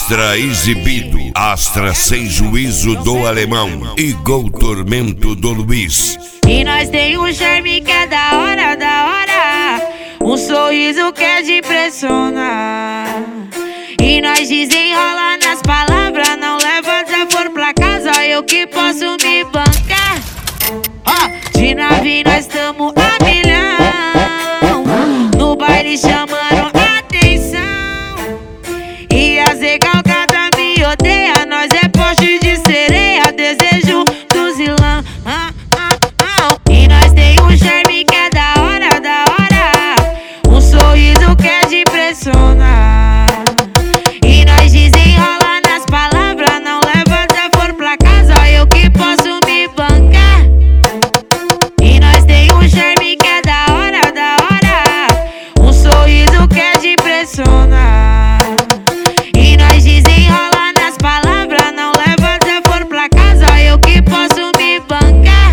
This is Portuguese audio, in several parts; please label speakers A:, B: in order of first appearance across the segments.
A: Astra exibido, Astra sem juízo do alemão e Gol Tormento do Luiz.
B: E nós tem um charme que é da hora, um sorriso que é de impressionar. E nós desenrola nas palavras, não leva desaforo pra casa, eu que posso me bancar. De nave nós tamo a milhão, no baile chamando atenção. E as recalcadas me odeia, nós é poste de sereia, desejo do zilão. E nós tem um charme que é da hora, um sorriso que é de impressionar. E nós desenrola nas palavras, não leva desaforo pra casa, eu que posso me bancar. E nós tem um charme que é da hora, um sorriso que é de impressionar. E nós desenrola nas palavras, não leva desaforo pra casa, eu que posso me bancar.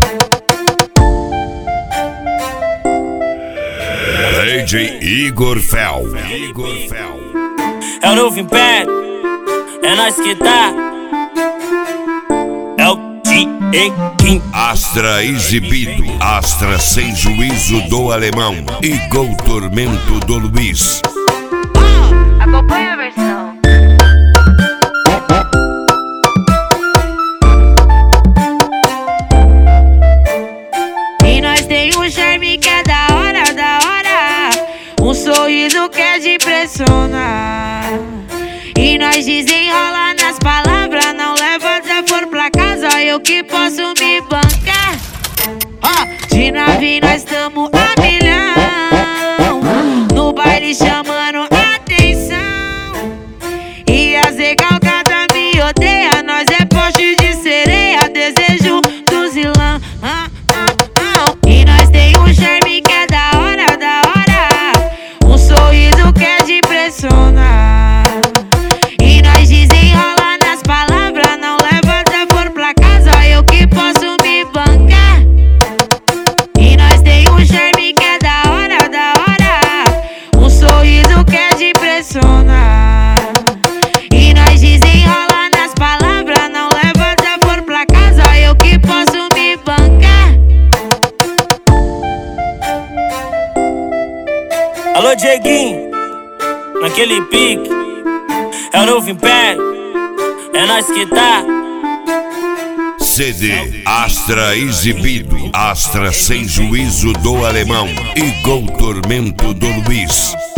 A: DJ Igor Fel.
C: É o novo Império, é nós que tá. É o King.
A: Astra exibido, Astra sem juízo do alemão e Gol Tormento do Luiz.
B: Acompanha a versão. E nós tem um charme que é da hora, um sorriso que é de impressionar. E nós desenrola nas palavras, não leva desaforo pra casa, eu que posso me bancar. De nave nós tamo a milhão, no baile chamando atenção. E as recalcadas me odeia, nós é poste de sereia, desejo do zilão. E nós tem um charme que é da hora, um sorriso que é de impressionar. E nós desenrola nas palavras, não leva desaforo pra casa, eu que posso me bancar. E nós tem um charme que é da hora, um sorriso que é de impressionar. E nós desenrola nas palavras, não leva desaforo pra casa, eu que posso me bancar.
C: Alô, Dieguinho, naquele pique. É o novo Império, é nós que tá.
A: CD Astra exibido, Astra sem juízo do alemão e Gol Tormento do Luiz.